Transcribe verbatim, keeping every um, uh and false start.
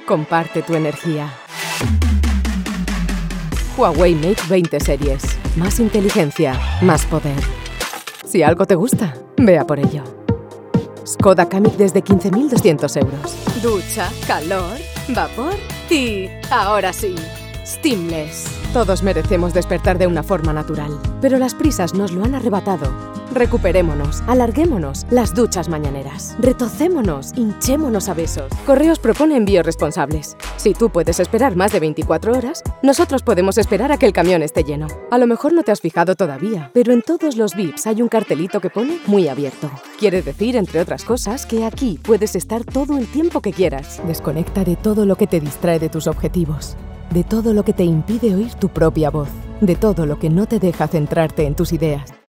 Comparte tu energía. Huawei Mate veinte series. Más inteligencia, más poder. Si algo te gusta, ve a por ello. Skoda Kamiq desde quince mil doscientos euros. Ducha, calor, vapor y... ahora sí, Steamless. Todos merecemos despertar de una forma natural, pero las prisas nos lo han arrebatado. Recuperémonos, alarguémonos las duchas mañaneras. Retocémonos, hinchémonos a besos. Correos propone envíos responsables. Si tú puedes esperar más de veinticuatro horas, nosotros podemos esperar a que el camión esté lleno. A lo mejor no te has fijado todavía, pero en todos los V I Ps hay un cartelito que pone muy abierto. Quiere decir, entre otras cosas, que aquí puedes estar todo el tiempo que quieras. Desconecta de todo lo que te distrae de tus objetivos, de todo lo que te impide oír tu propia voz, de todo lo que no te deja centrarte en tus ideas.